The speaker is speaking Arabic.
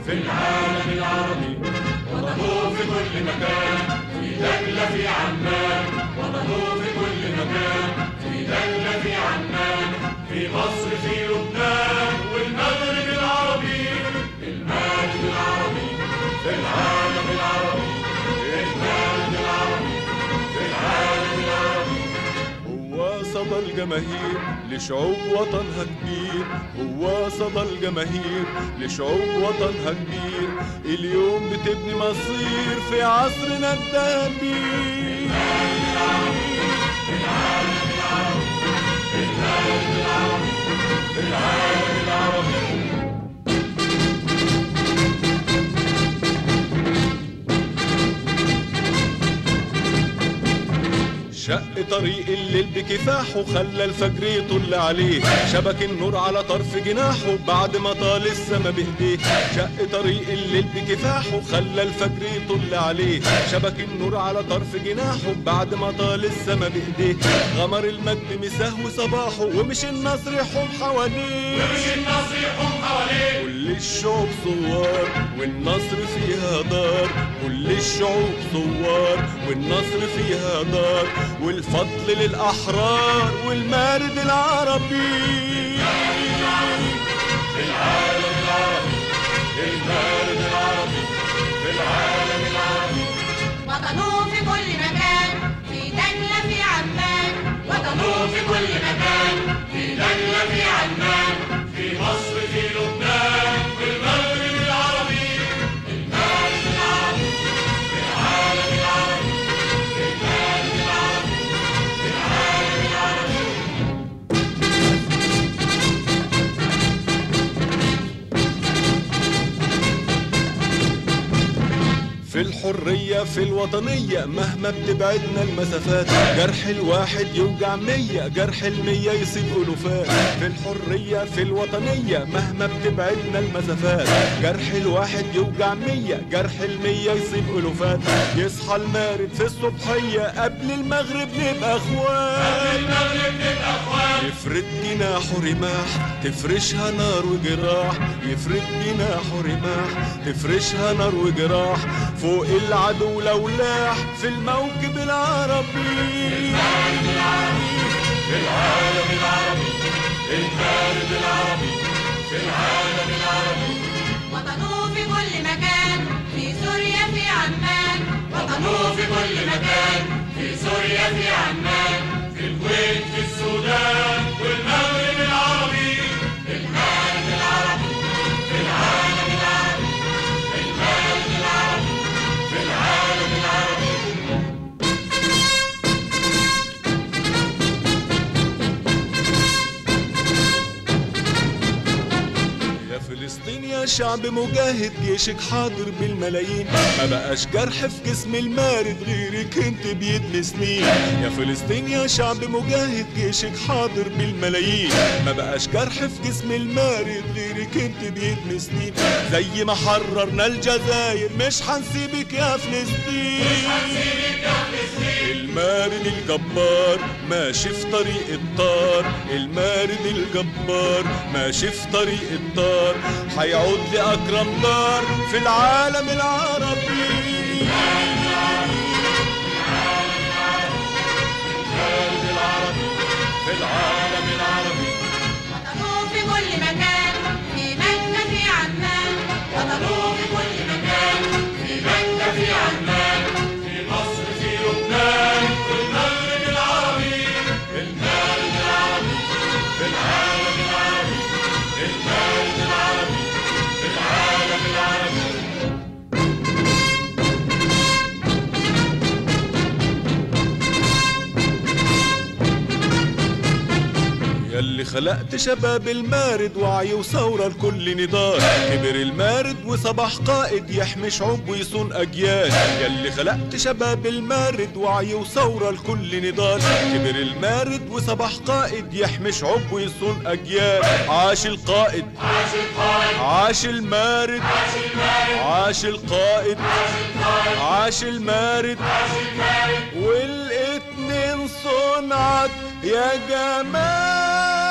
في العالم العربي، وطنه في كل مكان، في دجلة في عمان، وطنه في كل مكان، في دجلة في عمان، في مصر في لبنان والمغرب العربي، المغرب العربي، في العالم العربي، المغرب العربي، في العالم العربي. هو صدى الجماهير لشعوب وطنها كبير، هو صدى الجماهير لشعوب وطنها كبير، اليوم بتبني مصير في عصرنا الذهبي. في العالم العربي، في العالم العربي، في العالم العربي. شق طريق الليل بكفاحه، خلى الفجر يطل عليه، شبك النور على طرف جناحه بعد ما طال السما بايديه. شق طريق الليل بكفاحه، خلى الفجر يطل عليه، شبك النور على طرف جناحه بعد ما طال السما بايديه. غمر المجد مساه وصباحه، ومش النصر يحوم حواليه، ومش النصر يحوم حواليه. كل الشعوب ثوار والنصر فيها دار، كل الشعوب ثوار والنصر فيها دار، والفضل للأحرار والمارد العربي. في العالم العربي، المارد العربي، في العالم العربي. وطنه في كل مكان، في دجلة في عمان، وطنه في كل مكان، في دجلة في عمان، في مصر في لبنان والمغرب العربي، المارد العربي، في العالم العربي، في المارد العربي، في العالم العربي. في الحرية في الوطنية مهما بتبعدنا المسافات، جرح الواحد يوجع 100، جرح 100 يصيب ألوفات. في الحرية في الوطنية مهما بتبعدنا المسافات، جرح الواحد يوجع 100، جرح 100 يصيب ألوفات. يصحى المارد في الصبحية قبل المغرب نبقى اخوات، قبل المغرب نبقى اخوات. يفرد جناحه رماح تفرشها نار وجراح، يفرد جناحه رماح تفرشها نار وجراح، فوق العدو لو لاح في الموكب العربي. المارد العربي، في العالم العربي، المارد العربي، في العالم العربي. وطنه في كل مكان، في سوريا في عمان، وطنه في كل مكان، في سوريا في عمان، في الكويت في السودان والمغرب العربي، المارد العربي، في العالم العربي، المارد العربي، في العالم العربي. يا فلسطين يا شعب مجاهد، جيشك حاضر بالملايين، ما بقاش جرح في جسم المارد غيرك انت بيدمي سنين. يا فلسطين يا شعب مجاهد، جيشك حاضر بالملايين، ما بقاش جرح في جسم المارد غيرك انت بيدمي سنين. زي ما حررنا الجزائر مش هنسيبك يا فلسطين، مش هنسيبك يا فلسطين. المارد الجبار ماشي في طريق الطار، المارد الجبار ماشي في طريق الطار، هيعود لأكرم دار في العالم العربي. المارد العربي، في العالم العربي. وطنه في كل مكان، في مكة في عمان، وطنه في كل مكان، في مكة في عمان، في مصر في لبنان والمغرب العربي، المارد العربي، في العالم العربي، المارد العربي، في العالم العربي. ياللي خلقت شباب المارد وعي وثورة لكل نضال، كبر المارد وصبح قائد يحمي شعوب ويصون أجيال. ياللي خلقت شباب المارد وعي وثورة لكل نضال، كبر المارد وصبح قائد يحمي شعوب ويصون أجيال. عاش القائد، عاش القائد، عاش المارد، عاش المارد، عاش القائد، عاش القائد، عاش المارد، عاش المارد. والاتنين صنعت يا جمال.